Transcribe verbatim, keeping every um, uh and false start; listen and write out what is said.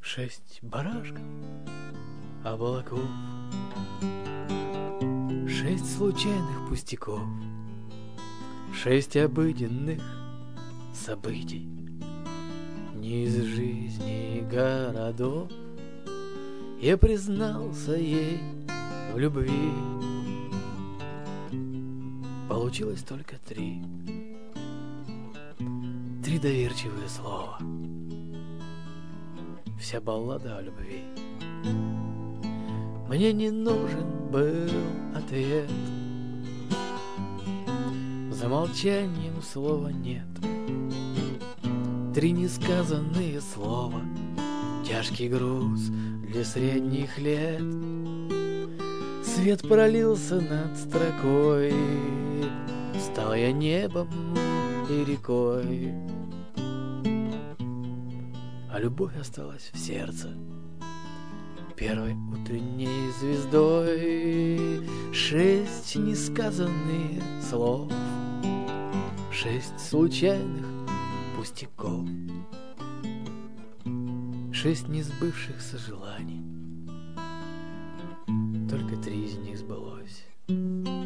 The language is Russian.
Шесть барашков, облаков, шесть случайных пустяков, шесть обыденных событий не из жизни городов. Я признался ей в любви, получилось только три. Три доверчивые слова, вся баллада о любви. Мне не нужен был ответ, за молчанием слова нет. Три несказанные слова, тяжкий груз для средних лет. Свет пролился над строкой, стал я небом и рекой, а любовь осталась в сердце первой утренней звездой. Шесть несказанных слов, шесть случайных пустяков, шесть несбывшихся желаний, только три из них сбылось.